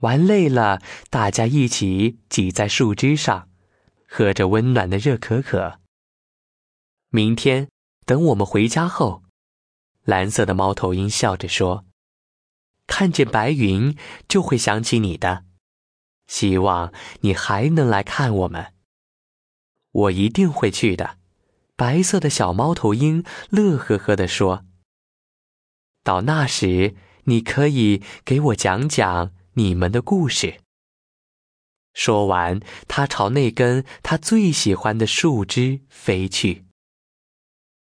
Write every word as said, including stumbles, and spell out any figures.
玩累了，大家一起挤在树枝上，喝着温暖的热可可。明天等我们回家后，蓝色的猫头鹰笑着说，看见白云就会想起你的，希望你还能来看我们。我一定会去的，白色的小猫头鹰乐呵呵地说。到那时，你可以给我讲讲你们的故事。说完，他朝那根他最喜欢的树枝飞去。